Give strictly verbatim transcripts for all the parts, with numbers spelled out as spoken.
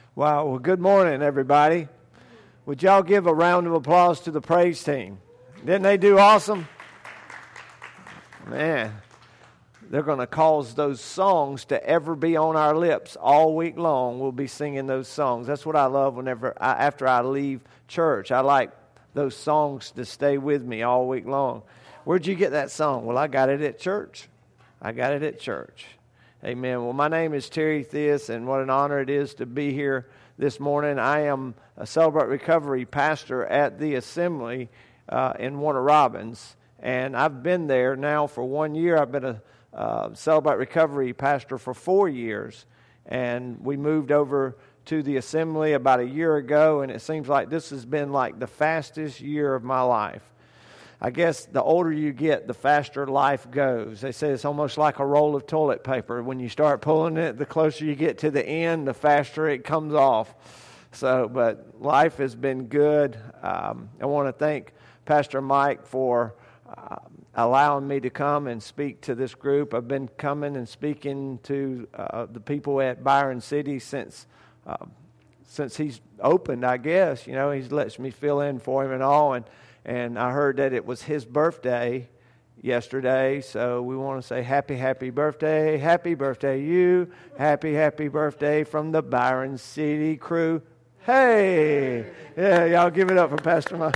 Wow, well, good morning, everybody. Would y'all give a round of applause to the praise team? Didn't they do awesome? Man, they're going to cause those songs to ever be on our lips all week long. We'll be singing those songs. That's what I love whenever, I, after I leave church. I like those songs to stay with me all week long. Where'd you get that song? Well, I got it at church. I got it at church. Amen. Well, my name is Terry Theus, and what an honor it is to be here this morning. I am a Celebrate Recovery pastor at the Assembly uh, in Warner Robins, and I've been there now for one year. I've been a uh, Celebrate Recovery pastor for four years, and we moved over to the Assembly about a year ago, and it seems like this has been like the fastest year of my life. I guess the older you get, the faster life goes. They say it's almost like a roll of toilet paper. When you start pulling it, the closer you get to the end, the faster it comes off. So, but life has been good. Um, I want to thank Pastor Mike for uh, allowing me to come and speak to this group. I've been coming and speaking to uh, the people at Byron City since uh, since he's opened, I guess. You know, he's lets me fill in for him and all, and And I heard that it was his birthday yesterday, so we want to say happy, happy birthday, happy birthday you, happy, happy birthday from the Byron City crew. Hey! Yeah, y'all give it up for Pastor Mike.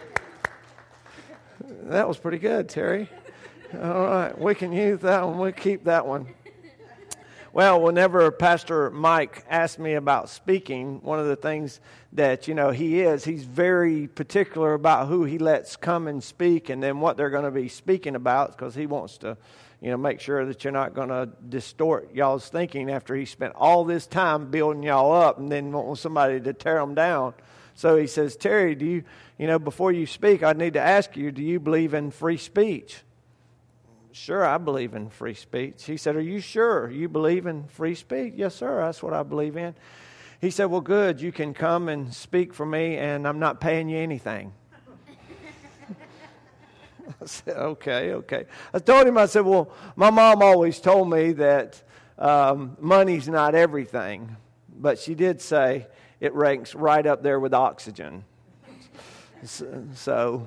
That was pretty good, Terry. All right, we can use that one. We'll keep that one. Well, whenever Pastor Mike asked me about speaking, one of the things that, you know, he is, he's very particular about who he lets come and speak and then what they're going to be speaking about, because he wants to, you know, make sure that you're not going to distort y'all's thinking after he spent all this time building y'all up and then want somebody to tear them down. So he says, Terry, do you, you know, before you speak, I need to ask you, do you believe in free speech? Sure, I believe in free speech. He said, are you sure you believe in free speech? Yes, sir, that's what I believe in. He said, well, good, you can come and speak for me, and I'm not paying you anything. I said, okay, okay. I told him, I said, well, my mom always told me that um, money's not everything, but she did say it ranks right up there with oxygen. So... so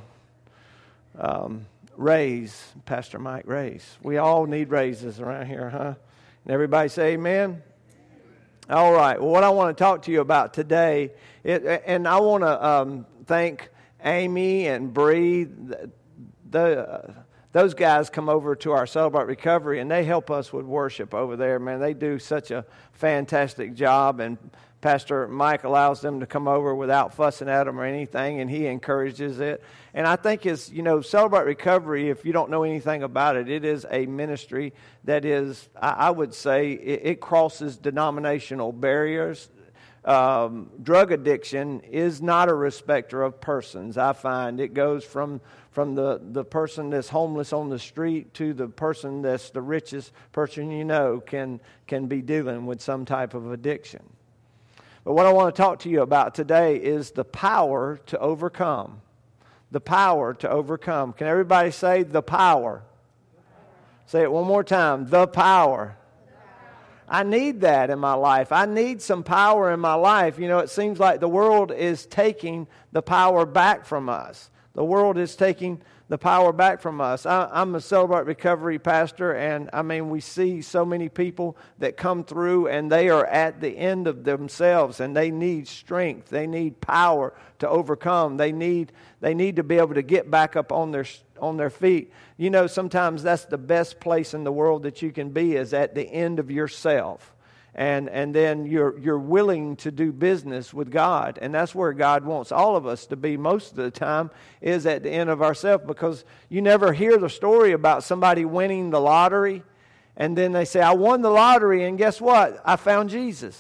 um, Raise, Pastor Mike, raise. We all need raises around here, huh? And everybody say amen? All right. Well, what I want to talk to you about today, it, and I want to um, thank Amy and Bree. The, the, uh, those guys come over to our Celebrate Recovery, and they help us with worship over there. Man, they do such a fantastic job, and Pastor Mike allows them to come over without fussing at them or anything, and he encourages it. And I think it's, you know, Celebrate Recovery, if you don't know anything about it, it is a ministry that is, I, I would say, it, it crosses denominational barriers. Um, drug addiction is not a respecter of persons, I find. It goes from from the, the person that's homeless on the street to the person that's the richest person you know can can be dealing with some type of addiction. But what I want to talk to you about today is the power to overcome. The power to overcome. Can everybody say the power? Say it one more time. The power. I need that in my life. I need some power in my life. You know, it seems like the world is taking the power back from us. The world is taking the power back from us. I, I'm a Celebrate Recovery pastor, and I mean, we see so many people that come through and they are at the end of themselves, and they need strength. They need power to overcome. They need they need to be able to get back up on their on their feet. You know, sometimes that's the best place in the world that you can be, is at the end of yourself. And and then you're you're willing to do business with God. And that's where God wants all of us to be most of the time, is at the end of ourselves. Because you never hear the story about somebody winning the lottery and then they say, I won the lottery and guess what? I found Jesus.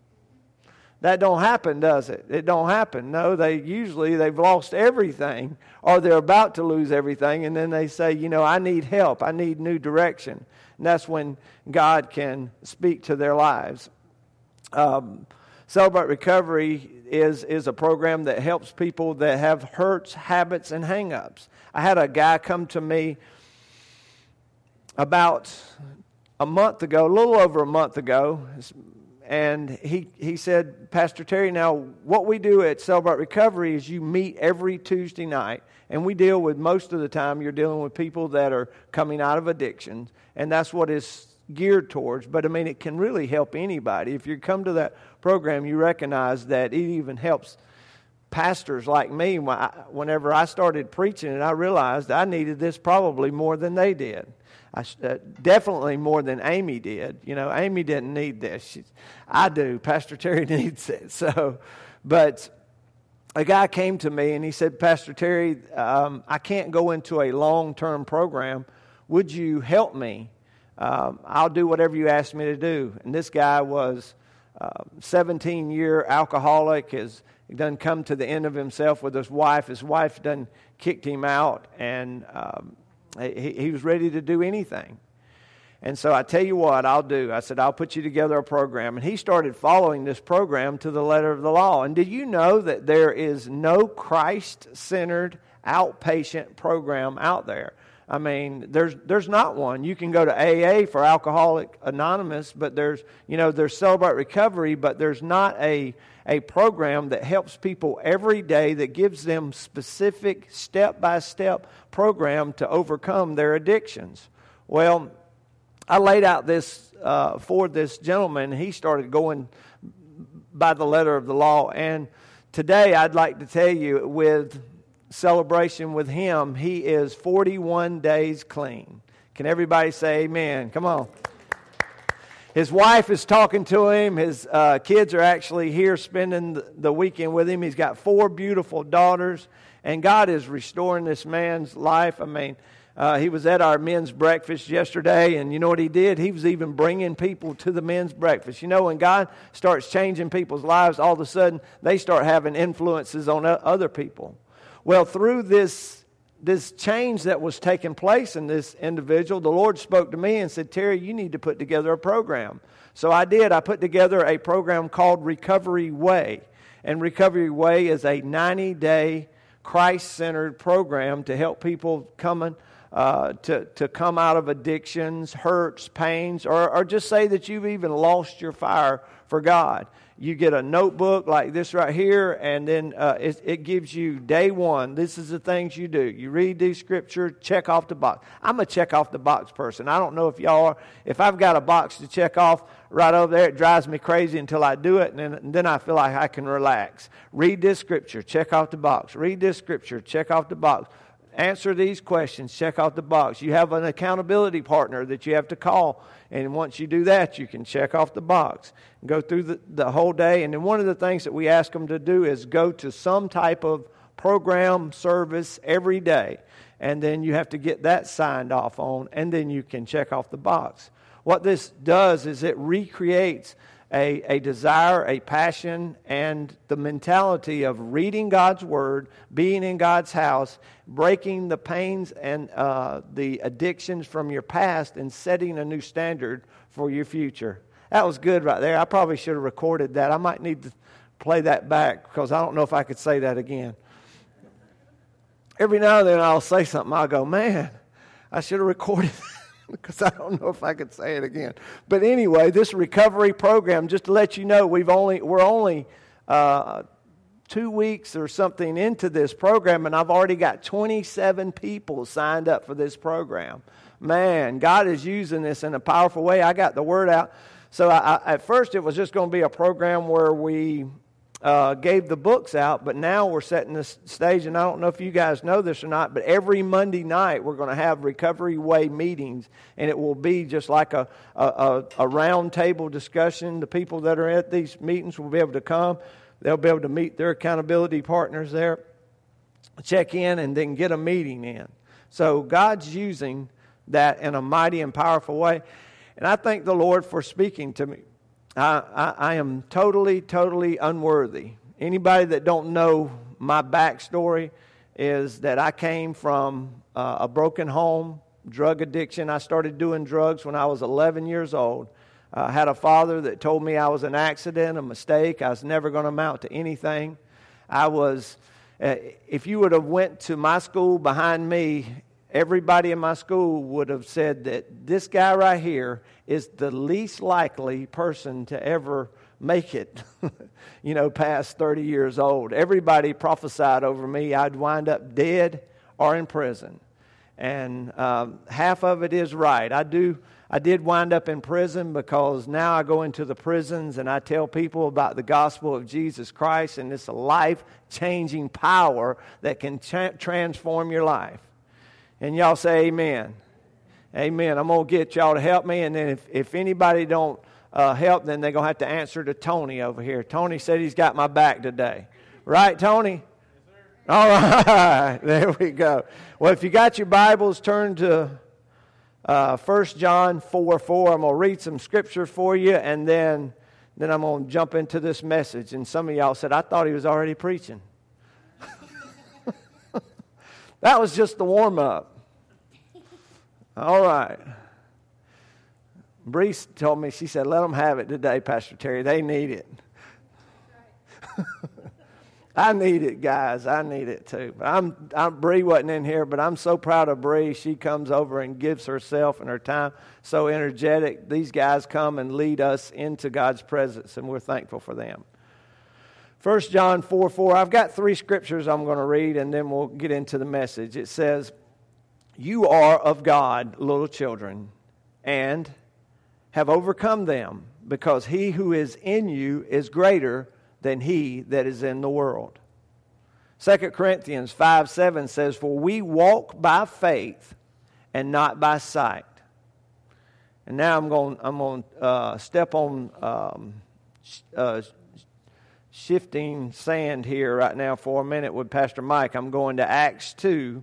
That don't happen, does it? It don't happen. No, they usually they've lost everything, or they're about to lose everything, and then they say, you know, I need help. I need new direction. And that's when God can speak to their lives. Um, Celebrate Recovery is, is a program that helps people that have hurts, habits, and hang-ups. I had a guy come to me about a month ago, a little over a month ago, and he, he said, Pastor Terry, now what we do at Celebrate Recovery is you meet every Tuesday night, and we deal with, most of the time, you're dealing with people that are coming out of addictions, and that's what it's geared towards. But I mean, it can really help anybody. If you come to that program, you recognize that it even helps pastors like me. Whenever I started preaching, and I realized I needed this probably more than they did. I, uh, definitely more than Amy did. You know, Amy didn't need this. She, I do. Pastor Terry needs it. So, but a guy came to me and he said, Pastor Terry, um, I can't go into a long-term program. Would you help me? Um, I'll do whatever you ask me to do. And this guy was a seventeen-year alcoholic, has done come to the end of himself with his wife. His wife done kicked him out, and um, he, he was ready to do anything. And so I tell you what I'll do. I said, I'll put you together a program. And he started following this program to the letter of the law. And did you know that there is no Christ-centered outpatient program out there? I mean, there's there's not one. You can go to A A for Alcoholics Anonymous, but there's, you know, there's Celebrate Recovery, but there's not a a program that helps people every day, that gives them specific step-by-step program to overcome their addictions. Well, I laid out this uh, for this gentleman. He started going by the letter of the law. And today I'd like to tell you, with celebration with him, he is forty-one days clean. Can everybody say amen? Come on. His wife is talking to him. His uh, kids are actually here spending the, the weekend with him. He's got four beautiful daughters, and God is restoring this man's life. I mean, uh, he was at our men's breakfast yesterday, and you know what he did? He was even bringing people to the men's breakfast. You know, when God starts changing people's lives, all of a sudden they start having influences on other people. Well, through this this change that was taking place in this individual, the Lord spoke to me and said, Terry, you need to put together a program. So I did. I put together a program called Recovery Way. And Recovery Way is a ninety-day Christ-centered program to help people coming uh, to, to come out of addictions, hurts, pains, or, or just say that you've even lost your fire for God. You get a notebook like this right here, and then uh, it, it gives you day one. This is the things you do. You read these scripture, check off the box. I'm a check off the box person. I don't know if y'all are. If I've got a box to check off right over there, it drives me crazy until I do it, and then, and then I feel like I can relax. Read this scripture, check off the box. Read this scripture, check off the box. Answer these questions, check off the box. You have an accountability partner that you have to call, and once you do that, you can check off the box. Go through the, the whole day, and then one of the things that we ask them to do is go to some type of program service every day, and then you have to get that signed off on, and then you can check off the box. What this does is it recreates A, a desire, a passion, and the mentality of reading God's Word, being in God's house, breaking the pains and uh, the addictions from your past, and setting a new standard for your future. That was good right there. I probably should have recorded that. I might need to play that back because I don't know if I could say that again. Every now and then I'll say something. I'll go, man, I should have recorded that. Because I don't know if I could say it again. But anyway, this recovery program, just to let you know, we've only we're only uh, two weeks or something into this program, and I've already got twenty-seven people signed up for this program. Man, God is using this in a powerful way. I got the word out. So I, I, at first it was just going to be a program where we Uh, gave the books out, but now we're setting the stage, and I don't know if you guys know this or not, but every Monday night we're going to have Recovery Way meetings, and it will be just like a, a, a round table discussion. The people that are at these meetings will be able to come. They'll be able to meet their accountability partners there, check in, and then get a meeting in. So God's using that in a mighty and powerful way, and I thank the Lord for speaking to me. I, I, I am totally, totally unworthy. Anybody that don't know my backstory is that I came from uh, a broken home, drug addiction. I started doing drugs when I was eleven years old. I had a father that told me I was an accident, a mistake. I was never going to amount to anything. I was, uh, if you would have went to my school behind me, everybody in my school would have said that this guy right here is the least likely person to ever make it, you know, past thirty years old. Everybody prophesied over me I'd wind up dead or in prison. And um, half of it is right. I do. I did wind up in prison because now I go into the prisons and I tell people about the gospel of Jesus Christ, and it's a life-changing power that can tra- transform your life. And y'all say amen. Amen. I'm going to get y'all to help me, and then if, if anybody don't uh, help, then they're going to have to answer to Tony over here. Tony said he's got my back today. Right, Tony? All right, there we go. Well, if you got your Bibles, turn to uh, First John four four. I'm going to read some scripture for you, and then, then I'm going to jump into this message. And some of y'all said, I thought he was already preaching. That was just the warm-up. All right. Bree told me, she said, let them have it today, Pastor Terry. They need it. I need it, guys. I need it too. But I'm, I'm Bree wasn't in here, but I'm so proud of Bree. She comes over and gives herself and her time. So energetic. These guys come and lead us into God's presence, and we're thankful for them. First John four four. I've got three scriptures I'm going to read, and then we'll get into the message. It says, "You are of God, little children, and have overcome them, because he who is in you is greater than he that is in the world." Second Corinthians five seven says, "For we walk by faith and not by sight." And now I'm going I'm going to uh, step on um, uh, shifting sand here right now for a minute with Pastor Mike. I'm going to Acts two,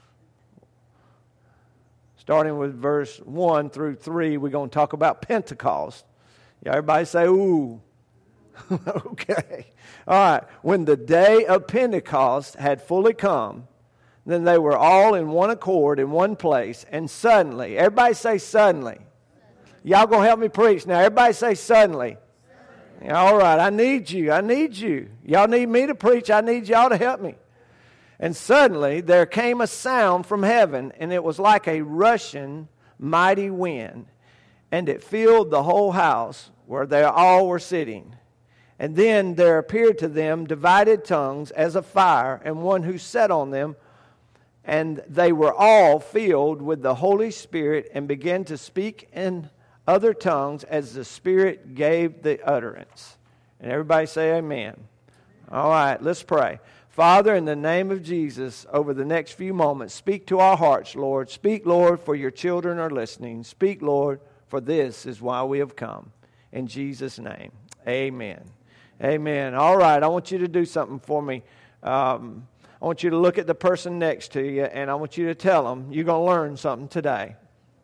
starting with verse one through three. We're going to talk about Pentecost. Yeah, everybody say, ooh. Okay. All right. When the day of Pentecost had fully come, then they were all in one accord in one place, and suddenly, everybody say suddenly. Y'all going to help me preach now. Everybody say suddenly. Suddenly. All right. I need you. I need you. Y'all need me to preach. I need y'all to help me. And suddenly there came a sound from heaven, and it was like a rushing mighty wind, and it filled the whole house where they all were sitting. And then there appeared to them divided tongues as of fire, and one who sat on them. And they were all filled with the Holy Spirit and began to speak in other tongues as the Spirit gave the utterance. And everybody say amen. All right, let's pray. Father, in the name of Jesus, over the next few moments, speak to our hearts, Lord. Speak, Lord, for your children are listening. Speak, Lord, for this is why we have come. In Jesus' name, amen. Amen. All right, I want you to do something for me. Um, I want you to look at the person next to you, and I want you to tell them you're going to learn something today.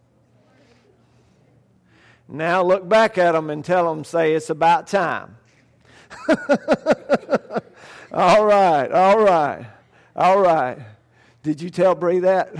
Now look back at them and tell them, say, it's about time. All right, all right, all right. Did you tell Bree that?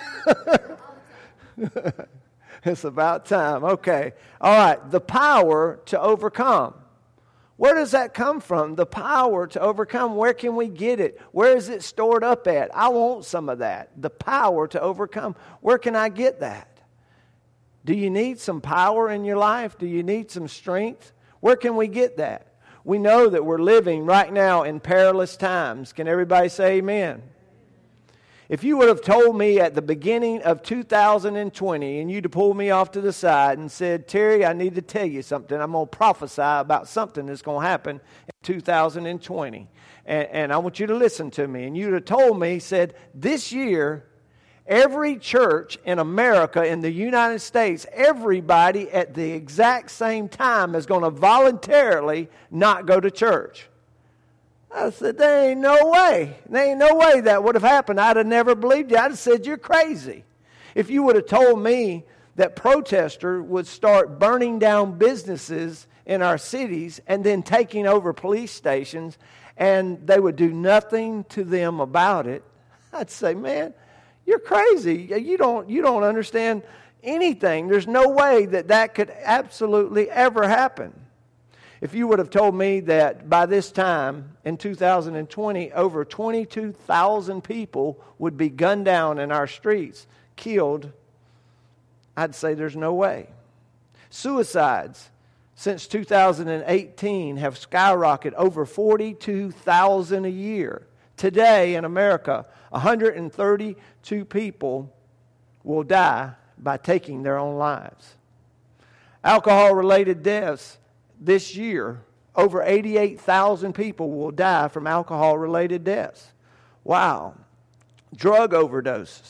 It's about time. Okay. All right, the power to overcome. Where does that come from? The power to overcome. Where can we get it? Where is it stored up at? I want some of that. The power to overcome. Where can I get that? Do you need some power in your life? Do you need some strength? Where can we get that? We know that we're living right now in perilous times. Can everybody say amen? If you would have told me at the beginning of two thousand twenty and you'd have pulled me off to the side and said, Terry, I need to tell you something. I'm going to prophesy about something that's going to happen in two thousand twenty. And, and I want you to listen to me. And you'd have told me, said, this year, every church in America, in the United States, everybody at the exact same time is going to voluntarily not go to church. I said, there ain't no way. There ain't no way that would have happened. I'd have never believed you. I'd have said, you're crazy. If you would have told me that protesters would start burning down businesses in our cities and then taking over police stations and they would do nothing to them about it, I'd say, man, you're crazy. You don't, you don't understand anything. There's no way that that could absolutely ever happen. If you would have told me that by this time in two thousand twenty, over twenty-two thousand people would be gunned down in our streets, killed, I'd say there's no way. Suicides since two thousand eighteen have skyrocketed over forty-two thousand a year. Today in America, one hundred thirty-two people will die by taking their own lives. Alcohol-related deaths this year, over eighty-eight thousand people will die from alcohol-related deaths. Wow. Drug overdoses.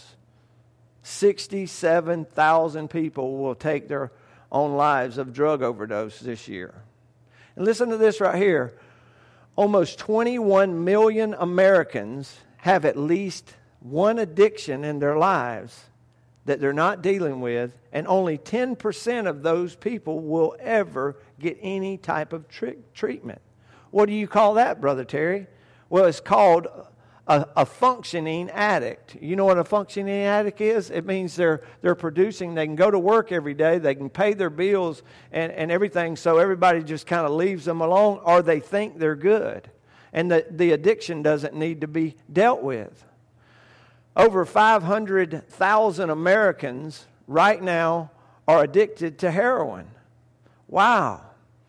sixty-seven thousand people will take their own lives of drug overdose this year. And listen to this right here. Almost twenty-one million Americans have at least one addiction in their lives that they're not dealing with, and only ten percent of those people will ever get any type of tri- treatment. What do you call that, Brother Terry? Well, it's called a, a functioning addict. You know what a functioning addict is? It means they're they're producing, they can go to work every day, they can pay their bills and, and everything, so everybody just kind of leaves them alone, or they think they're good. And the, the addiction doesn't need to be dealt with. Over five hundred thousand Americans right now are addicted to heroin. Wow.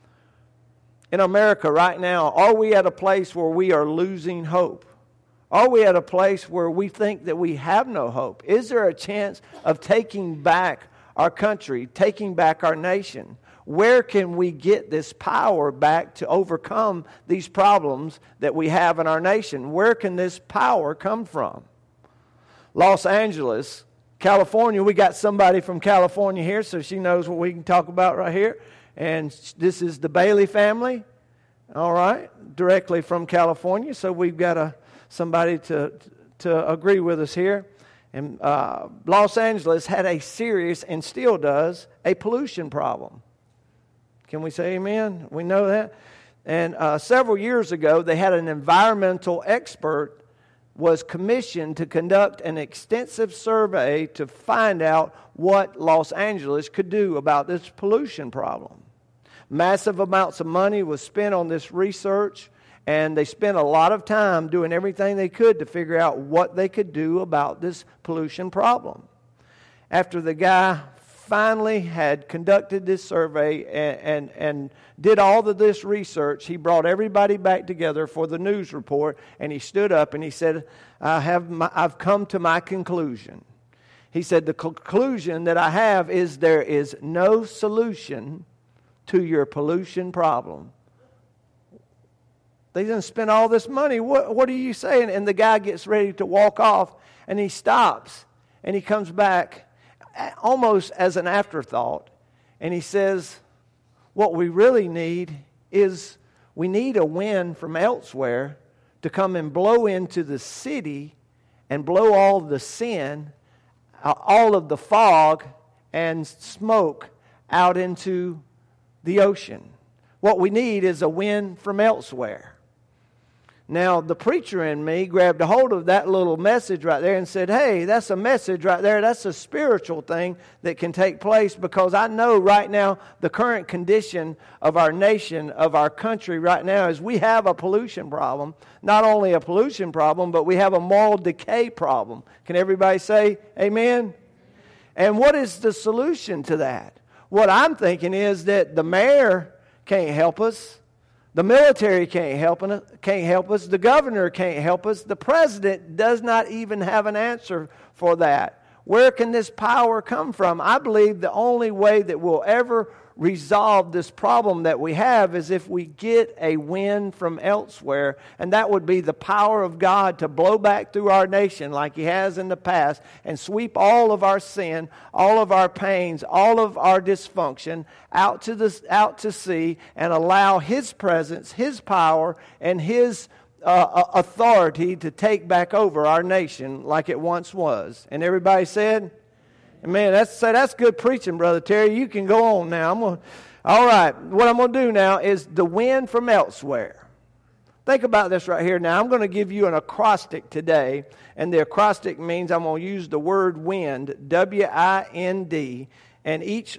In America right now, are we at a place where we are losing hope? Are we at a place where we think that we have no hope? Is there a chance of taking back our country, taking back our nation? Where can we get this power back to overcome these problems that we have in our nation? Where can this power come from? Los Angeles, California. We got somebody from California here, so she knows what we can talk about right here. And this is the Bailey family, all right, directly from California. So we've got a somebody to to agree with us here. And uh, Los Angeles had a serious, and still does, a pollution problem. Can we say amen? We know that. And uh, several years ago, they had an environmental expert was commissioned to conduct an extensive survey to find out what Los Angeles could do about this pollution problem. Massive amounts of money was spent on this research, and they spent a lot of time doing everything they could to figure out what they could do about this pollution problem. After the guy finally had conducted this survey and, and, and did all of this research, he brought everybody back together for the news report, and he stood up and he said, I have my, I've come to my conclusion. He said, the conclusion that I have is there is no solution to your pollution problem. They didn't spend all this money. What, what are you saying? And the guy gets ready to walk off, and he stops, and he comes back almost as an afterthought, and he says, what we really need is we need a wind from elsewhere to come and blow into the city and blow all the sin, all of the fog and smoke out into the ocean. What we need is a wind from elsewhere. Now, the preacher in me grabbed a hold of that little message right there and said, hey, that's a message right there. That's a spiritual thing that can take place, because I know right now the current condition of our nation, of our country right now, is we have a pollution problem. Not only a pollution problem, but we have a moral decay problem. Can everybody say amen? And what is the solution to that? What I'm thinking is that the mayor can't help us. The military can't help, can't help us. The governor can't help us. The president does not even have an answer for that. Where can this power come from? I believe the only way that we'll ever resolve this problem that we have is if we get a wind from elsewhere, and that would be the power of God to blow back through our nation like He has in the past and sweep all of our sin, all of our pains, all of our dysfunction out to the out to sea, and allow His presence, His power, and His uh, authority to take back over our nation like it once was. And everybody said, man, that's say that's good preaching, Brother Terry. You can go on now. I'm gonna, all right, what I'm going to do now is the wind from elsewhere. Think about this right here. Now, I'm going to give you an acrostic today, and the acrostic means I'm going to use the word wind, W I N D, and each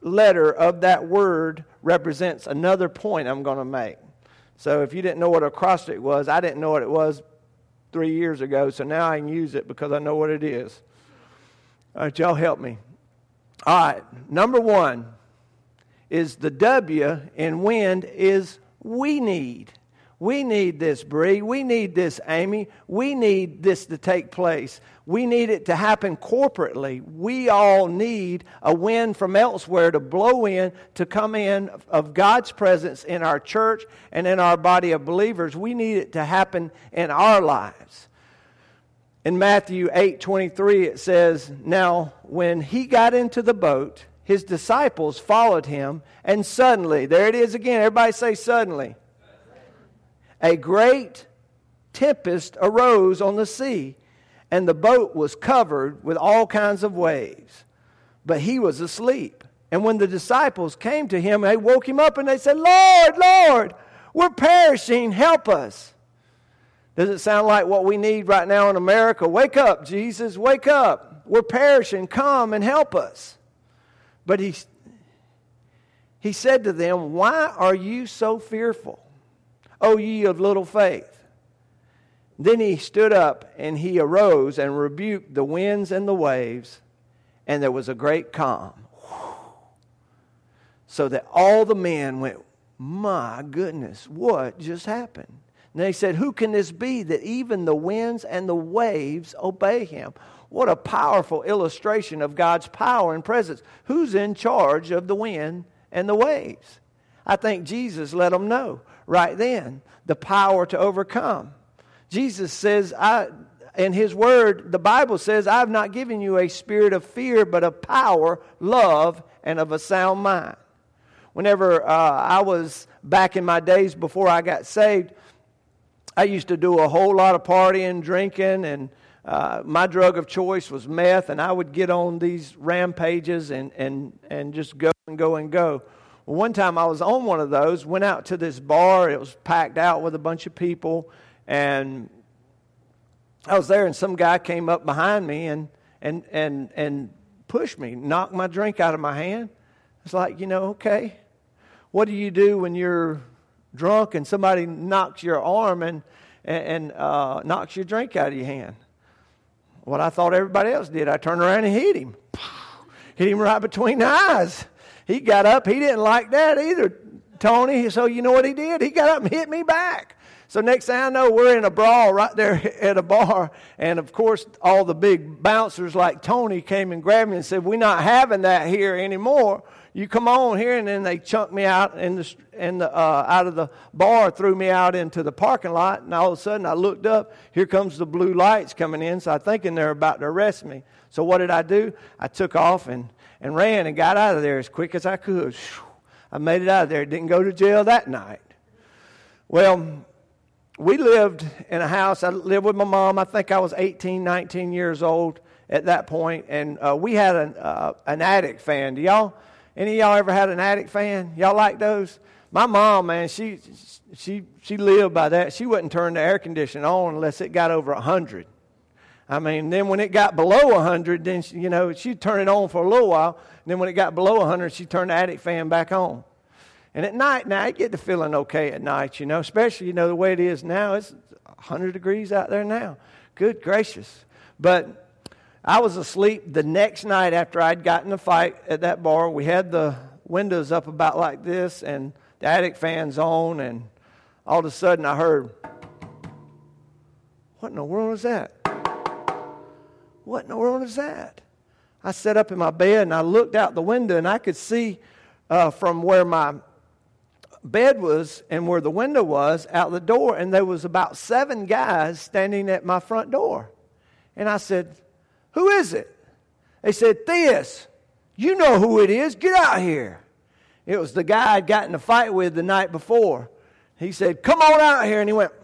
letter of that word represents another point I'm going to make. So if you didn't know what acrostic was, I didn't know what it was three years ago, so now I can use it because I know what it is. All right, y'all help me. All right, number one is the W in wind is we need. We need this, Bree. We need this, Amy. We need this to take place. We need it to happen corporately. We all need a wind from elsewhere to blow in, to come in of God's presence in our church and in our body of believers. We need it to happen in our lives. In Matthew eight twenty-three, it says, "Now when he got into the boat, his disciples followed him, and suddenly," there it is again, everybody say suddenly, "a great tempest arose on the sea, and the boat was covered with all kinds of waves. But he was asleep. And when the disciples came to him, they woke him up and they said, 'Lord, Lord, we're perishing. Help us.'" Does it sound like what we need right now in America? Wake up, Jesus, wake up. We're perishing. Come and help us. But he, he said to them, "Why are you so fearful, O ye of little faith?" Then he stood up and he arose and rebuked the winds and the waves, and there was a great calm. So that all the men went, "My goodness, what just happened?" And they said, "Who can this be that even the winds and the waves obey him?" What a powerful illustration of God's power and presence. Who's in charge of the wind and the waves? I think Jesus let them know right then the power to overcome. Jesus says, I, in his word, the Bible says, "I have not given you a spirit of fear, but of power, love, and of a sound mind." Whenever uh, I was back in my days before I got saved, I used to do a whole lot of partying, drinking, and uh, my drug of choice was meth, and I would get on these rampages and, and, and just go and go and go. Well, one time I was on one of those, went out to this bar. It was packed out with a bunch of people, and I was there, and some guy came up behind me and and and and pushed me, knocked my drink out of my hand. It's like, you know, okay, what do you do when you're drunk and somebody knocks your arm and and uh, knocks your drink out of your hand? What I thought everybody else did, I turned around and hit him. Hit him right between the eyes. He got up. He didn't like that either, Tony. So you know what he did? He got up and hit me back. So next thing I know, we're in a brawl right there at a bar. And, of course, all the big bouncers like Tony came and grabbed me and said, "We're not having that here anymore. You come on here." And then they chunked me out in the, in the, uh, out of the bar, threw me out into the parking lot. And all of a sudden, I looked up. Here comes the blue lights coming in. So I'm thinking they're about to arrest me. So what did I do? I took off and, and ran and got out of there as quick as I could. I made it out of there. Didn't go to jail that night. Well, we lived in a house. I lived with my mom. I think I was eighteen, nineteen years old at that point. And uh, we had an, uh, an attic fan. Do y'all, any of y'all ever had an attic fan? Y'all like those? My mom, man, she she she lived by that. She wouldn't turn the air conditioner on unless it got over one hundred. I mean, then when it got below one hundred, then, she, you know, she'd turn it on for a little while. And then when it got below one hundred, she'd turn the attic fan back on. And at night, now, I get to feeling okay at night, you know, especially, you know, the way it is now. It's one hundred degrees out there now. Good gracious. But I was asleep the next night after I'd gotten a fight at that bar. We had the windows up about like this and the attic fans on, and all of a sudden I heard, "What in the world is that? What in the world is that?" I sat up in my bed and I looked out the window, and I could see uh, from where my bed was and where the window was out the door, and there was about seven guys standing at my front door. And I said, "Who is it?" They said, "Theus, you know who it is. Get out here." It was the guy I'd gotten in a fight with the night before. He said, "Come on out here." And he went.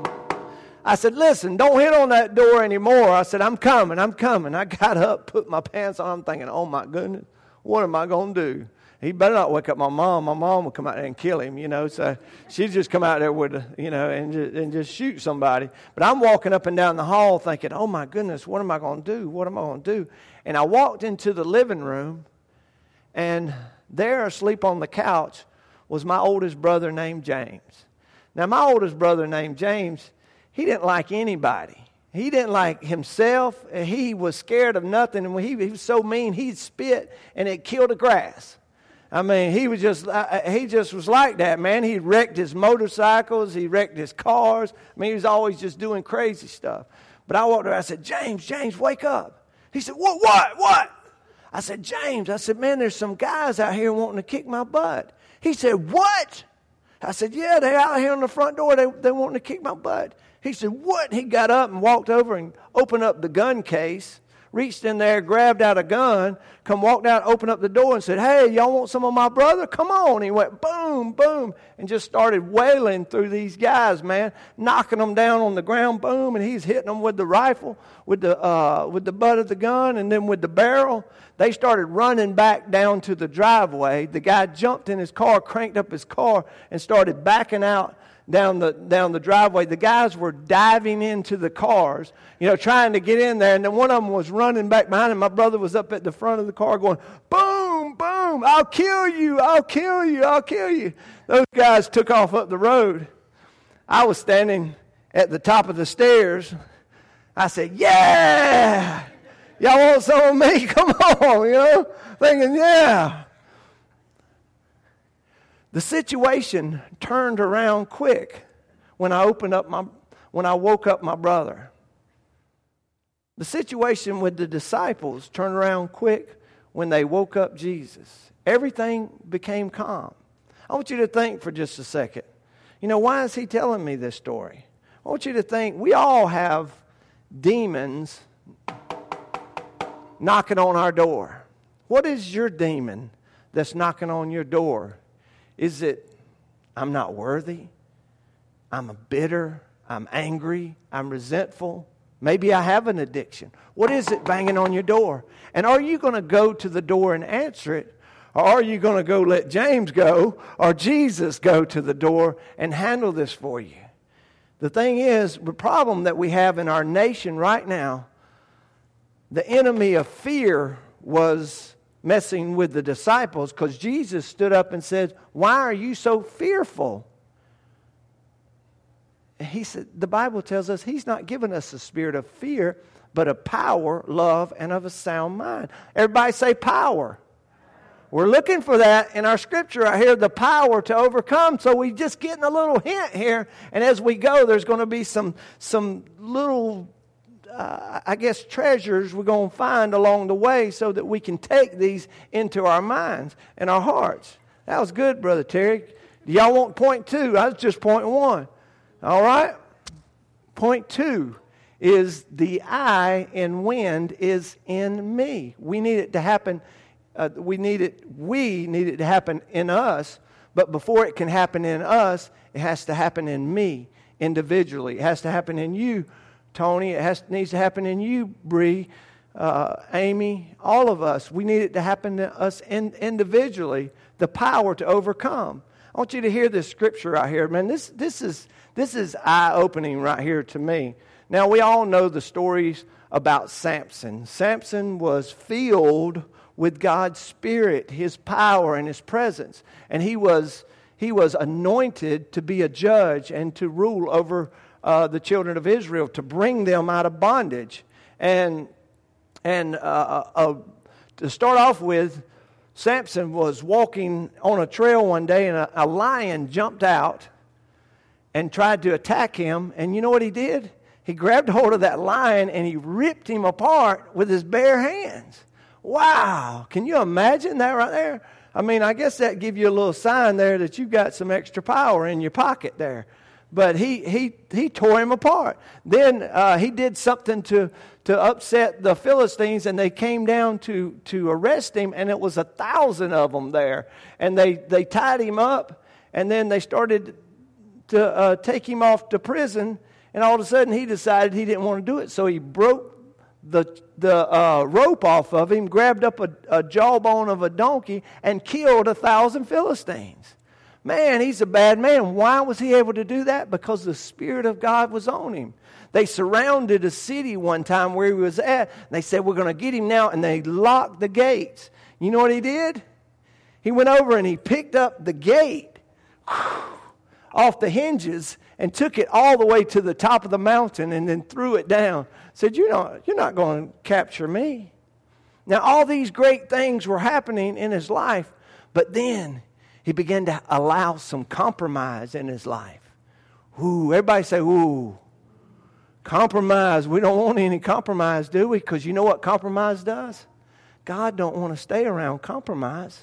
I said, "Listen, don't hit on that door anymore." I said, "I'm coming, I'm coming." I got up, put my pants on. I'm thinking, oh my goodness, what am I going to do? He better not wake up my mom. My mom will come out there and kill him, you know. So she'd just come out there with, you know, and just, and just shoot somebody. But I'm walking up and down the hall thinking, oh my goodness, what am I going to do? What am I going to do? And I walked into the living room, and There, asleep on the couch, was my oldest brother named James. Now, my oldest brother named James, he didn't like anybody. He didn't like himself. He was scared of nothing. And when he, he was so mean, he'd spit and it killed the grass. I mean, he was just uh, he just was like that, man. He wrecked his motorcycles. He wrecked his cars. I mean, he was always just doing crazy stuff. But I walked over, I said, James, James, wake up. He said, what, what, what? I said, James, I said, man, there's some guys out here wanting to kick my butt. He said, what? I said, yeah, they're out here on the front door. They, they wanting to kick my butt. He said, what? He got up and walked over and opened up the gun case, reached in there, grabbed out a gun, come walked out, opened up the door and said, hey, y'all want some of my brother? Come on. He went boom, boom, and just started wailing through these guys, man, knocking them down on the ground, boom, and he's hitting them with the rifle, with the uh, with the butt of the gun, and then with the barrel. They started running back down to the driveway. The guy jumped in his car, cranked up his car, and started backing out down the down the driveway. The guys were diving into the cars, you know, trying to get in there. And then one of them was running back behind him. My brother was up at the front of the car going, boom, boom, I'll kill you, I'll kill you, I'll kill you. Those guys took off up the road. I was standing at the top of the stairs. I said, yeah, y'all want some of me? Come on, you know, thinking, yeah. The situation turned around quick when I opened up my, when I woke up my brother. The situation with the disciples turned around quick when they woke up Jesus. Everything became calm. I want you to think for just a second. You know, why is he telling me this story? I want you to think we all have demons knocking on our door. What is your demon that's knocking on your door? Is it, I'm not worthy, I'm a bitter, I'm angry, I'm resentful, maybe I have an addiction. What is it banging on your door? And are you going to go to the door and answer it? Or are you going to go let James go or Jesus go to the door and handle this for you? The thing is, the problem that we have in our nation right now, the enemy of fear was messing with the disciples because Jesus stood up and said, why are you so fearful? He said, the Bible tells us he's not given us a spirit of fear, but of power, love, and of a sound mind. Everybody say power. We're looking for that in our scripture right here, the power to overcome. So we're just getting a little hint here. And as we go, there's going to be some, some little Uh, I guess, treasures we're going to find along the way so that we can take these into our minds and our hearts. That was good, Brother Terry. Do y'all want point two? I was just point one. All right? Point two is the I in wind is in me. We need it to happen. Uh, we need it. We need it to happen in us. But before it can happen in us, it has to happen in me individually. It has to happen in you, Tony. It has, needs to happen in you, Bree, uh, Amy, all of us. We need it to happen to us in, individually, the power to overcome. I want you to hear this scripture right here. Man, this, this is, this is eye-opening right here to me. Now, we all know the stories about Samson. Samson was filled with God's Spirit, His power, and His presence. And he was, he was anointed to be a judge and to rule over Uh, the children of Israel, to bring them out of bondage. And and uh, uh, to start off with, Samson was walking on a trail one day, and a, a lion jumped out and tried to attack him. And you know what he did? He grabbed hold of that lion and he ripped him apart with his bare hands. Wow! Can you imagine that right there? I mean, I guess that gives you a little sign there that you've got some extra power in your pocket there. But he he he tore him apart. Then uh, he did something to to upset the Philistines, and they came down to to arrest him, and it was a thousand of them there. And they, they tied him up, and then they started to uh, take him off to prison. And all of a sudden, he decided he didn't want to do it, so he broke the the uh, rope off of him, grabbed up a, a jawbone of a donkey, and killed a thousand Philistines. Man, he's a bad man. Why was he able to do that? Because the Spirit of God was on him. They surrounded a city one time where he was at. And they said, we're going to get him now. And they locked the gates. You know what he did? He went over and he picked up the gate off the hinges and took it all the way to the top of the mountain and then threw it down. Said, you're not, you're not going to capture me. Now, all these great things were happening in his life, but then he began to allow some compromise in his life. Ooh, everybody say, ooh, compromise. We don't want any compromise, do we? Because you know what compromise does? God don't want to stay around compromise.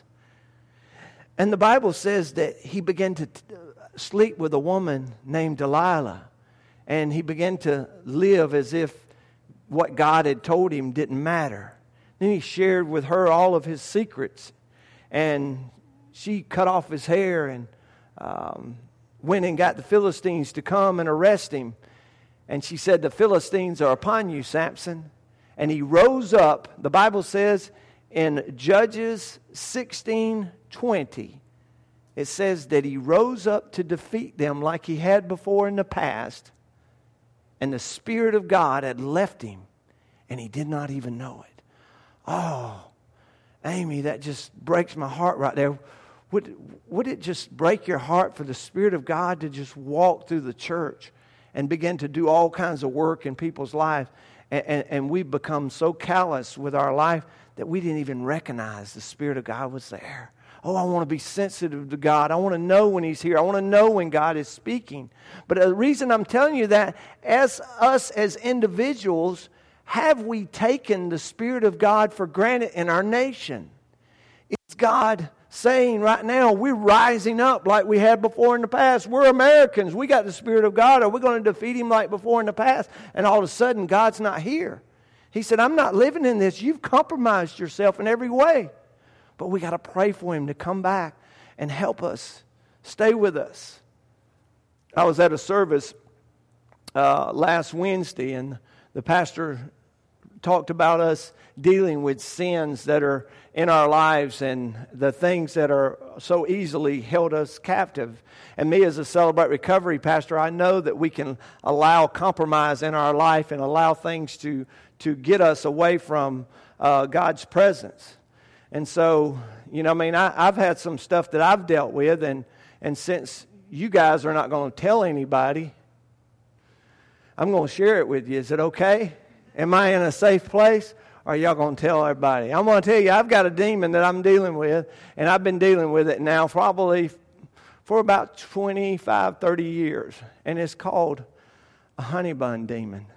And the Bible says that he began to t- sleep with a woman named Delilah. And he began to live as if what God had told him didn't matter. Then he shared with her all of his secrets. And she cut off his hair and um, went and got the Philistines to come and arrest him. And she said, the Philistines are upon you, Samson. And he rose up. The Bible says in Judges sixteen twenty, it says that he rose up to defeat them like he had before in the past. And the Spirit of God had left him, and he did not even know it. Oh, Amy, that just breaks my heart right there. Would, would it just break your heart for the Spirit of God to just walk through the church and begin to do all kinds of work in people's lives? And, and, and we've become so callous with our life that we didn't even recognize the Spirit of God was there. Oh, I want to be sensitive to God. I want to know when He's here. I want to know when God is speaking. But the reason I'm telling you that, as us as individuals, have we taken the Spirit of God for granted in our nation? Is God saying right now, we're rising up like we had before in the past? We're Americans. We got the Spirit of God. Are we going to defeat Him like before in the past? And all of a sudden, God's not here. He said, I'm not living in this. You've compromised yourself in every way. But we got to pray for Him to come back and help us. Stay with us. I was at a service uh, last Wednesday, and the pastor talked about us dealing with sins that are in our lives and the things that are so easily held us captive. And me as a Celebrate Recovery pastor, I know that we can allow compromise in our life and allow things to, to get us away from uh, God's presence. And so, you know, I mean, I, I've had some stuff that I've dealt with, and, and since you guys are not going to tell anybody, I'm going to share it with you. Is it okay? Am I in a safe place? Or are y'all going to tell everybody? I'm going to tell you, I've got a demon that I'm dealing with, and I've been dealing with it now probably for about twenty-five, thirty years. And it's called a honey bun demon.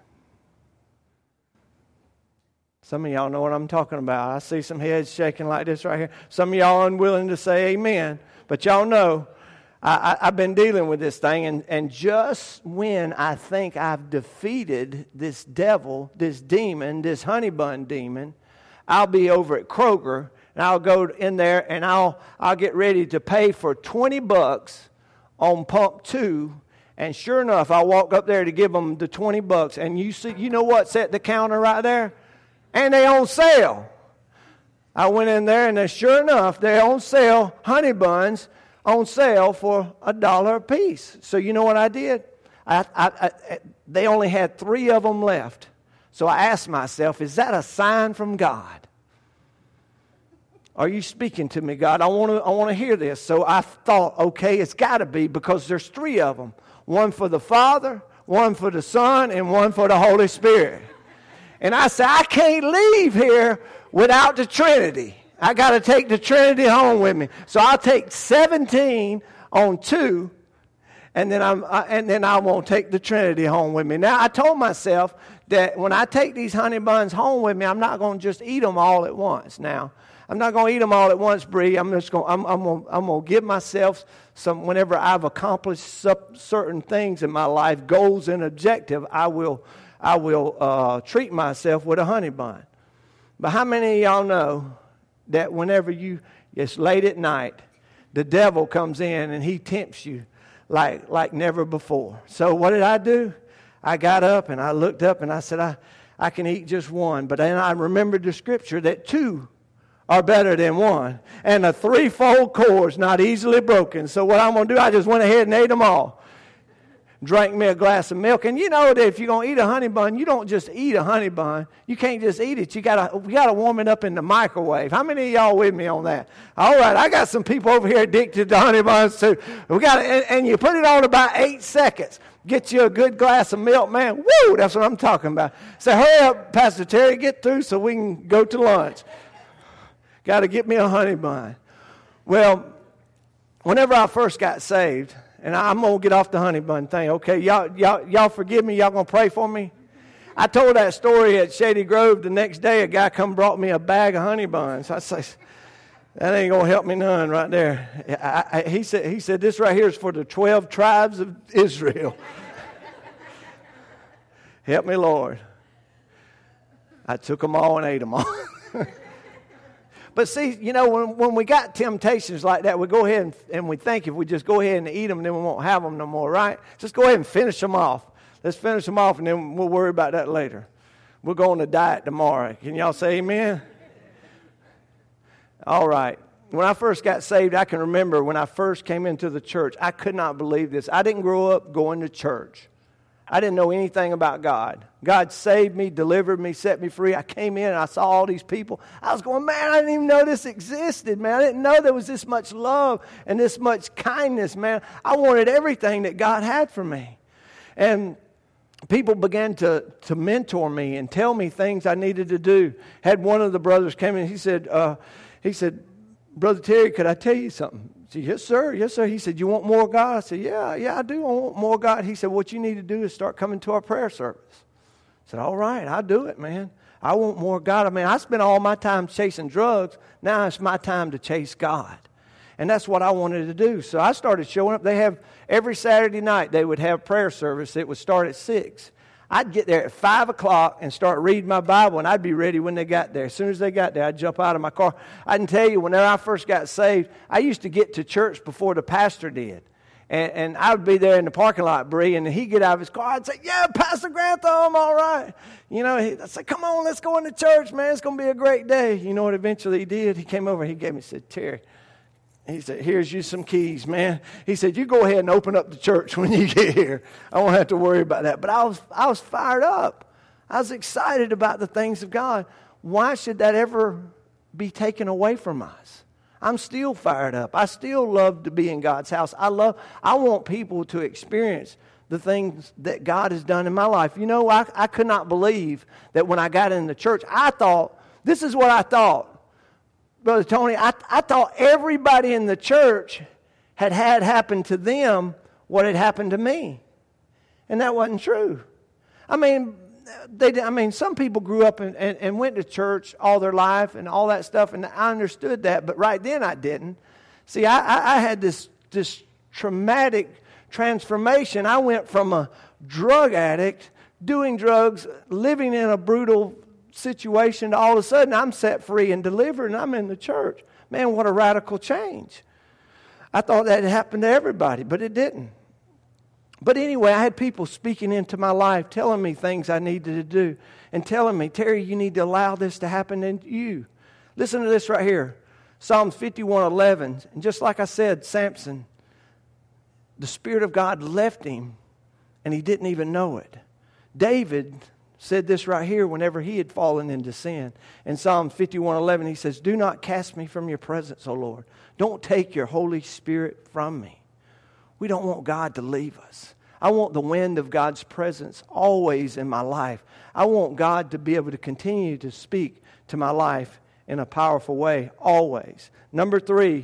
Some of y'all know what I'm talking about. I see some heads shaking like this right here. Some of y'all unwilling to say amen. But y'all know I, I, I've been dealing with this thing. And, and just when I think I've defeated this devil, this demon, this honey bun demon, I'll be over at Kroger. And I'll go in there and I'll, I'll get ready to pay for twenty bucks on pump two. And sure enough, I walk up there to give them the twenty bucks. And you see, you know what's at the counter right there? And they on sale. I went in there and sure enough, they're on sale, honey buns on sale for a dollar a piece. So you know what I did? I, I, I, they only had three of them left. So I asked myself, is that a sign from God? Are you speaking to me, God? I want to I want to hear this. So I thought, okay, it's got to be, because there's three of them. One for the Father, one for the Son, and one for the Holy Spirit. And I said, I can't leave here without the Trinity. I got to take the Trinity home with me. So I'll take seventeen on two, and then I'm uh, and then I won't take the Trinity home with me. Now I told myself that when I take these honey buns home with me, I'm not going to just eat them all at once. Now I'm not going to eat them all at once, Bree. I'm just going. I'm I'm going. I'm going to give myself some. Whenever I've accomplished certain things in my life, goals and objective, I will. I will uh, treat myself with a honey bun. But how many of y'all know that whenever you, it's late at night, the devil comes in and he tempts you like, like never before? So what did I do? I got up and I looked up and I said, I, I can eat just one. But then I remembered the scripture that two are better than one. And a threefold cord is not easily broken. So what I'm going to do, I just went ahead and ate them all. drank me a glass of milk. And you know that if you're going to eat a honey bun, you don't just eat a honey bun. You can't just eat it. You got to you got to warm it up in the microwave. How many of y'all with me on that? All right, I got some people over here addicted to honey buns too. We got and, and you put it on about eight seconds. Get you a good glass of milk, man. Woo, that's what I'm talking about. Say, hurry up, Pastor Terry, get through so we can go to lunch. Got to get me a honey bun. Well, whenever I first got saved, and I'm going to get off the honey bun thing, okay? Y'all, y'all, y'all forgive me? Y'all going to pray for me? I told that story at Shady Grove. The next day, a guy come brought me a bag of honey buns. I say, that ain't going to help me none right there. I, I, he said, he said, this right here is for the twelve tribes of Israel. Help me, Lord. I took them all and ate them all. But see, you know, when, when we got temptations like that, we go ahead and, and we think if we just go ahead and eat them, then we won't have them no more, right? Just go ahead and finish them off. Let's finish them off, and then we'll worry about that later. We're going to diet tomorrow. Can y'all say amen? All right. When I first got saved, I can remember when I first came into the church, I could not believe this. I didn't grow up going to church. I didn't know anything about God. God saved me, delivered me, set me free. I came in and I saw all these people. I was going, man, I didn't even know this existed, man. I didn't know there was this much love and this much kindness, man. I wanted everything that God had for me. And people began to, to mentor me and tell me things I needed to do. Had one of the brothers came in, he said, uh, he said, Brother Terry, could I tell you something? I said, yes, sir. Yes, sir. He said, you want more God? I said, yeah, yeah, I do. I want more God. He said, what you need to do is start coming to our prayer service. I said, all right, I'll do it, man. I want more God. I mean, I spent all my time chasing drugs. Now it's my time to chase God. And that's what I wanted to do. So I started showing up. They have, every Saturday night, they would have prayer service. It would start at six. I'd get there at five o'clock and start reading my Bible, and I'd be ready when they got there. As soon as they got there, I'd jump out of my car. I can tell you, whenever I first got saved, I used to get to church before the pastor did. And, and I would be there in the parking lot, Bree, and he'd get out of his car. I'd say, yeah, Pastor Grantham, all right. You know, I'd say, come on, let's go into church, man. It's going to be a great day. You know what eventually he did? He came over and he gave me, said, Terry, he said, here's you some keys, man. He said, you go ahead and open up the church when you get here. I won't have to worry about that. But I was I was fired up. I was excited about the things of God. Why should that ever be taken away from us? I'm still fired up. I still love to be in God's house. I love. I want people to experience the things that God has done in my life. You know, I, I could not believe that when I got in the church, I thought, this is what I thought. Brother Tony, I, I thought everybody in the church had had happen to them what had happened to me. And that wasn't true. I mean, they, I mean, some people grew up and, and, and went to church all their life and all that stuff, and I understood that, but right then I didn't. See, I, I, I had this, this traumatic transformation. I went from a drug addict, doing drugs, living in a brutal situation, all of a sudden I'm set free and delivered and I'm in the church. Man, what a radical change. I thought that had happened to everybody, but it didn't. But anyway, I had people speaking into my life, telling me things I needed to do, and telling me, Terry, you need to allow this to happen in you. Listen to this right here. Psalms fifty-one eleven. And just like I said, Samson, the Spirit of God left him, and he didn't even know it. David said this right here whenever he had fallen into sin. In Psalm fifty-one eleven, he says, do not cast me from your presence, O Lord. Don't take your Holy Spirit from me. We don't want God to leave us. I want the wind of God's presence always in my life. I want God to be able to continue to speak to my life in a powerful way, always. Number three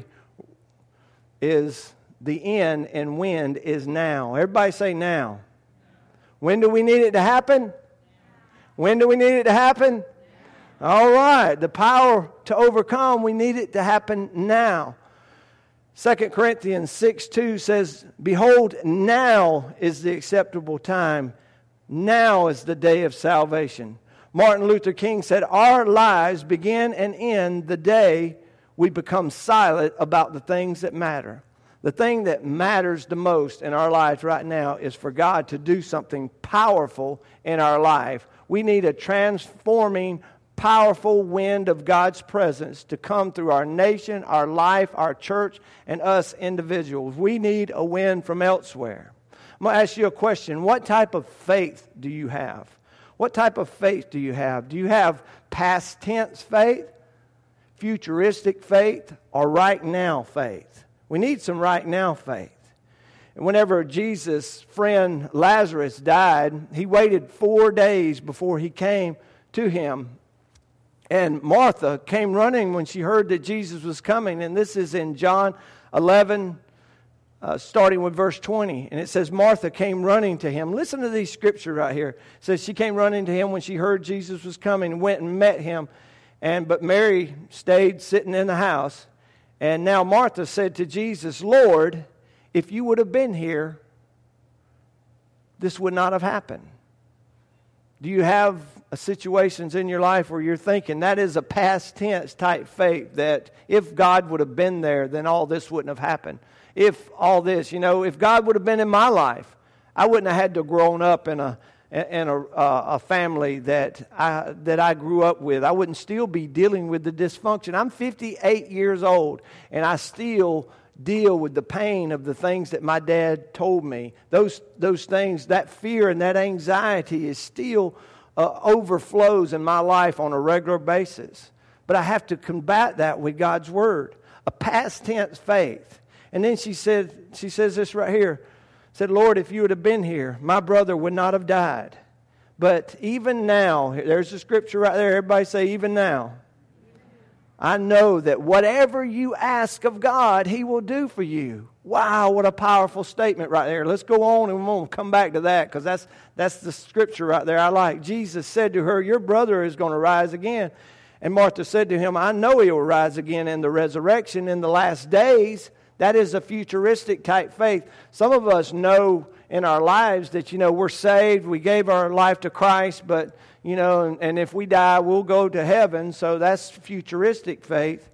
is the end, and wind is now. Everybody say now. When do we need it to happen? When do we need it to happen? All right. The power to overcome, we need it to happen now. Second Corinthians six two says, behold, now is the acceptable time. Now is the day of salvation. Martin Luther King said, our lives begin and end the day we become silent about the things that matter. The thing that matters the most in our lives right now is for God to do something powerful in our life. We need a transforming, powerful wind of God's presence to come through our nation, our life, our church, and us individuals. We need a wind from elsewhere. I'm going to ask you a question. What type of faith do you have? What type of faith do you have? Do you have past tense faith, futuristic faith, or right now faith? We need some right now faith. And whenever Jesus' friend Lazarus died, he waited four days before he came to him. And Martha came running when she heard that Jesus was coming. And this is in John eleven, uh, starting with verse twenty. And it says, Martha came running to him. Listen to these scriptures right here. It says, she came running to him when she heard Jesus was coming and went and met him. And but Mary stayed sitting in the house. And now Martha said to Jesus, Lord, if you would have been here, this would not have happened. Do you have situations in your life where you're thinking that is a past tense type faith, that if God would have been there, then all this wouldn't have happened? If all this, you know, if God would have been in my life, I wouldn't have had to grown up in a in a, a family that I that I grew up with. I wouldn't still be dealing with the dysfunction. I'm fifty-eight years old, and I still deal with the pain of the things that my dad told me. Those those things, that fear and that anxiety is still uh, overflows in my life on a regular basis. But I have to combat that with God's Word. A past tense faith. And then she said, she says this right here. Said, Lord, if you would have been here, my brother would not have died. But even now, there's the scripture right there. Everybody say, even now. I know that whatever you ask of God, He will do for you. Wow, what a powerful statement right there. Let's go on and we'll come back to that, because that's, that's the scripture right there I like. Jesus said to her, your brother is going to rise again. And Martha said to him, I know he will rise again in the resurrection in the last days. That is a futuristic type faith. Some of us know in our lives that, you know, we're saved, we gave our life to Christ, but, you know, and, and if we die, we'll go to heaven. So that's futuristic faith.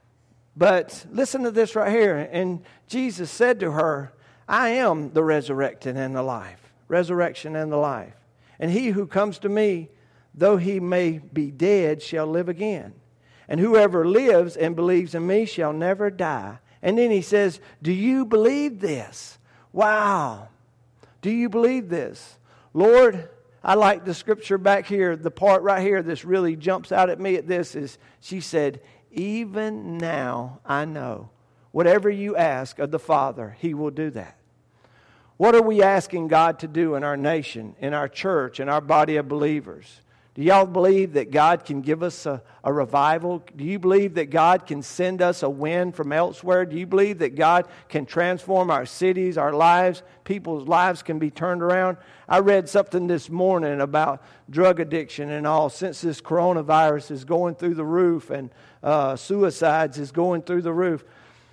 But listen to this right here. And Jesus said to her, I am the resurrection and the life. Resurrection and the life. And he who comes to me, though he may be dead, shall live again. And whoever lives and believes in me shall never die. And then he says, do you believe this? Wow. Do you believe this? Lord, I like the scripture back here. The part right here that really jumps out at me at this is, she said, even now I know whatever you ask of the Father, He will do that. What are we asking God to do in our nation, in our church, in our body of believers? Do y'all believe that God can give us a, a revival? Do you believe that God can send us a wind from elsewhere? Do you believe that God can transform our cities, our lives? People's lives can be turned around? I read something this morning about drug addiction and all. Since this coronavirus is going through the roof and uh, suicides is going through the roof.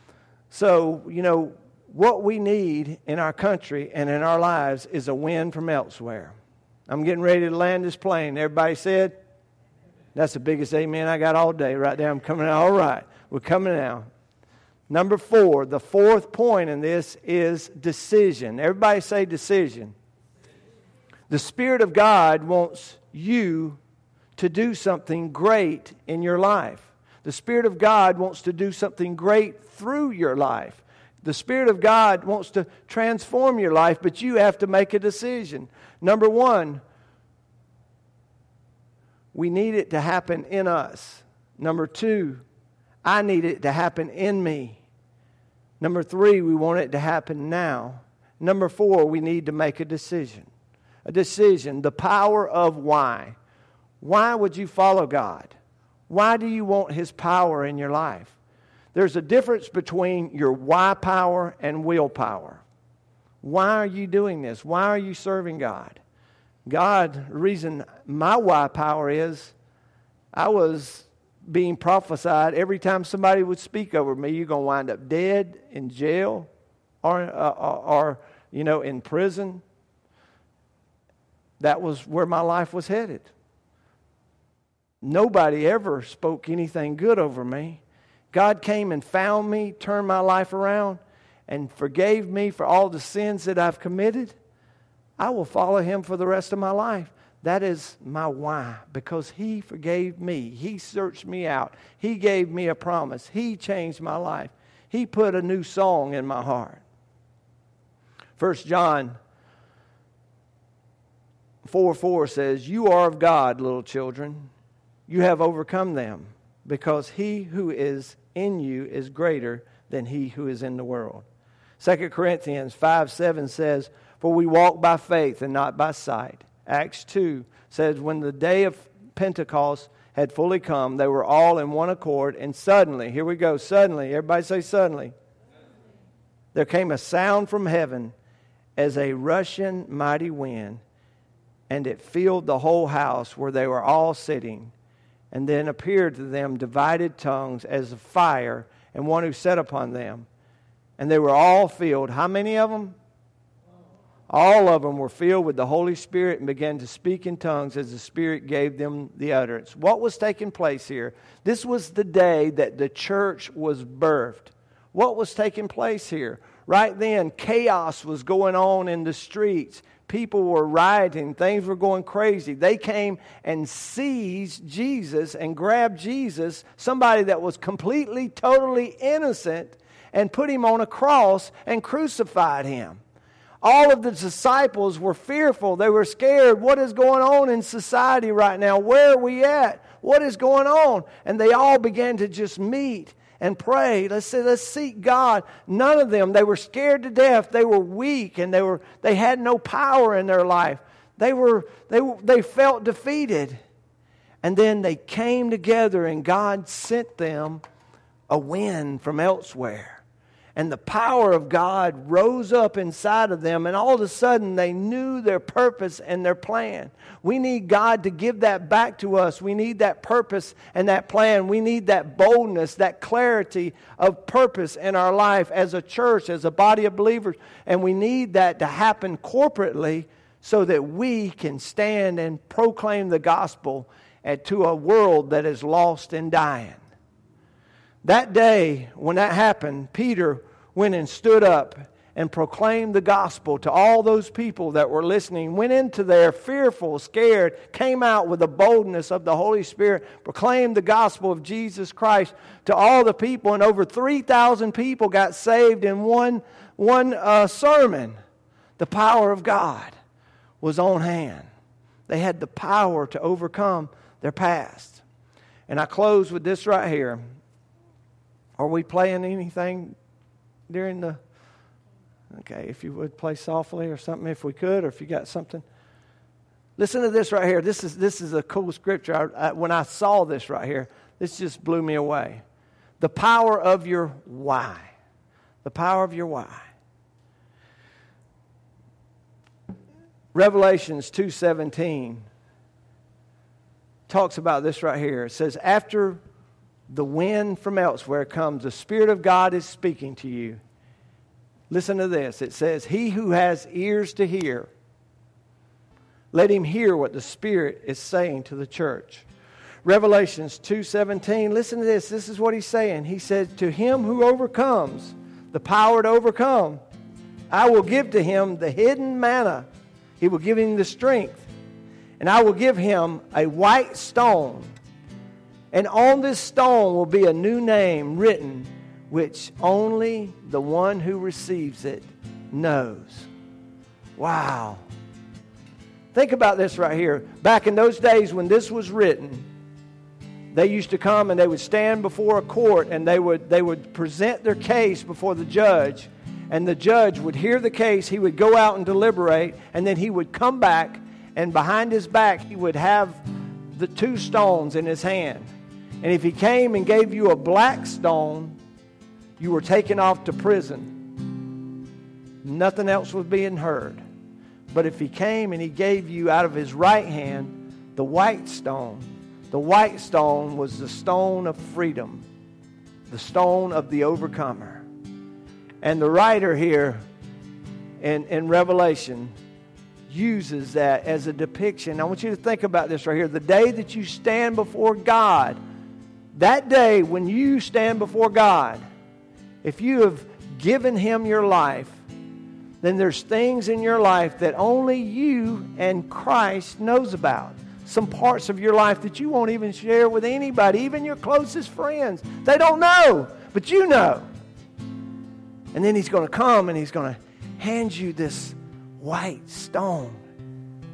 So, you know, what we need in our country and in our lives is a wind from elsewhere. I'm getting ready to land this plane. Everybody said? That's the biggest amen I got all day right there. I'm coming out. All right. We're coming out. Number four, the fourth point in this is decision. Everybody say decision. The Spirit of God wants you to do something great in your life. The Spirit of God wants to do something great through your life. The Spirit of God wants to transform your life, but you have to make a decision. Number one, we need it to happen in us. Number two, I need it to happen in me. Number three, we want it to happen now. Number four, we need to make a decision. A decision, the power of why. Why would you follow God? Why do you want His power in your life? There's a difference between your why power and willpower. Why are you doing this? Why are you serving God? God, the reason my why power is, I was being prophesied every time somebody would speak over me, you're going to wind up dead, in jail, or, uh, or, or, you know, in prison. That was where my life was headed. Nobody ever spoke anything good over me. God came and found me, turned my life around, and forgave me for all the sins that I've committed. I will follow Him for the rest of my life. That is my why, because He forgave me. He searched me out. He gave me a promise. He changed my life. He put a new song in my heart. First John four four says, "You are of God, little children. You have overcome them, because he who is in you is greater than he who is in the world." Second Corinthians five seven says, "For we walk by faith and not by sight." Acts two says, "When the day of Pentecost had fully come, they were all in one accord, and suddenly," here we go, suddenly, everybody say suddenly, "there came a sound from heaven as a rushing mighty wind, and it filled the whole house where they were all sitting. And then appeared to them divided tongues as of fire, and one who sat upon them. And they were all filled." How many of them? All of them were filled with the Holy Spirit and began to speak in tongues as the Spirit gave them the utterance. What was taking place here? This was the day that the church was birthed. What was taking place here? Right then, chaos was going on in the streets. People were rioting. Things were going crazy. They came and seized Jesus and grabbed Jesus, somebody that was completely, totally innocent, and put him on a cross and crucified him. All of the disciples were fearful. They were scared. What is going on in society right now? Where are we at? What is going on? And they all began to just meet and pray. Let's say, let's seek God. None of them, they were scared to death. They were weak, and they were they had no power in their life. They were they they felt defeated. And then they came together, and God sent them a wind from elsewhere. And the power of God rose up inside of them, and all of a sudden they knew their purpose and their plan. We need God to give that back to us. We need that purpose and that plan. We need that boldness, that clarity of purpose in our life as a church, as a body of believers. And we need that to happen corporately so that we can stand and proclaim the gospel to a world that is lost and dying. That day, when that happened, Peter went and stood up and proclaimed the gospel to all those people that were listening. Went into there fearful, scared, came out with the boldness of the Holy Spirit, proclaimed the gospel of Jesus Christ to all the people, and over three thousand people got saved in one, one uh, sermon. The power of God was on hand. They had the power to overcome their past. And I close with this right here. Are we playing anything during the... Okay, if you would play softly or something, if we could, or if you got something. Listen to this right here. This is this is a cool scripture. I, I, when I saw this right here, this just blew me away. The power of your why. The power of your why. Revelations two seventeen talks about this right here. It says, after the wind from elsewhere comes, the Spirit of God is speaking to you. Listen to this. It says, he who has ears to hear, let him hear what the Spirit is saying to the church. Revelations two seventeen, listen to this. This is what he's saying. He said, to him who overcomes, the power to overcome, I will give to him the hidden manna. He will give him the strength. And I will give him a white stone. And on this stone will be a new name written, which only the one who receives it knows. Wow. Think about this right here. Back in those days when this was written, they used to come and they would stand before a court, and they would they would present their case before the judge. And the judge would hear the case. He would go out and deliberate, and then he would come back, and behind his back he would have the two stones in his hand. And if he came and gave you a black stone, you were taken off to prison. Nothing else was being heard. But if he came and he gave you out of his right hand the white stone, the white stone was the stone of freedom, the stone of the overcomer. And the writer here in, in Revelation uses that as a depiction. I want you to think about this right here. The day that you stand before God, that day when you stand before God, if you have given Him your life, then there's things in your life that only you and Christ knows about. Some parts of your life that you won't even share with anybody, even your closest friends. They don't know, but you know. And then He's going to come and He's going to hand you this white stone.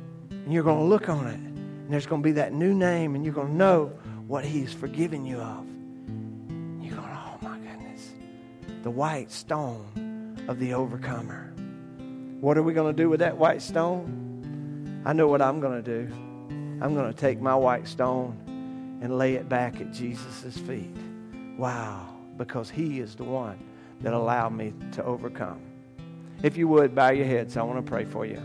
And you're going to look on it, and there's going to be that new name, and you're going to know what He's forgiven you of. You're going, oh my goodness, the white stone of the overcomer. What are we going to do with that white stone? I know what I'm going to do. I'm going to take my white stone and lay it back at Jesus' feet. Wow, because He is the one that allowed me to overcome. If you would, bow your heads. I want to pray for you.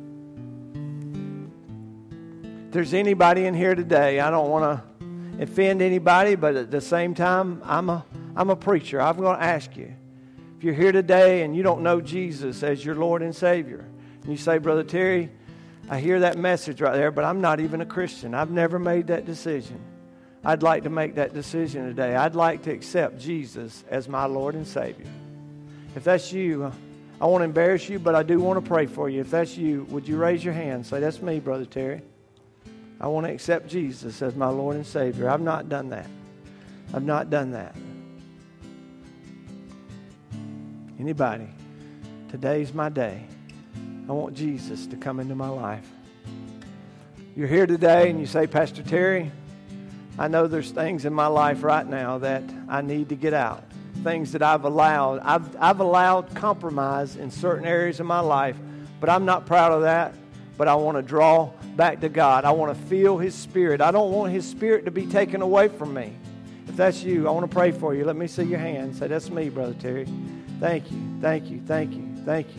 If there's anybody in here today, I don't want to offend anybody, but at the same time, I'm a, I'm a preacher. I'm going to ask you, if you're here today and you don't know Jesus as your Lord and Savior, and you say, Brother Terry, I hear that message right there, but I'm not even a Christian. I've never made that decision. I'd like to make that decision today. I'd like to accept Jesus as my Lord and Savior. If that's you, I won't embarrass you, but I do want to pray for you. If that's you, would you raise your hand and say, that's me, Brother Terry. I want to accept Jesus as my Lord and Savior. I've not done that. I've not done that. Anybody? Today's my day. I want Jesus to come into my life. You're here today and you say, Pastor Terry, I know there's things in my life right now that I need to get out. Things that I've allowed. I've, I've allowed compromise in certain areas of my life, but I'm not proud of that. But I want to draw back to God. I want to feel His Spirit. I don't want His Spirit to be taken away from me. If that's you, I want to pray for you. Let me see your hand. Say, that's me, Brother Terry. Thank you, thank you, thank you, thank you.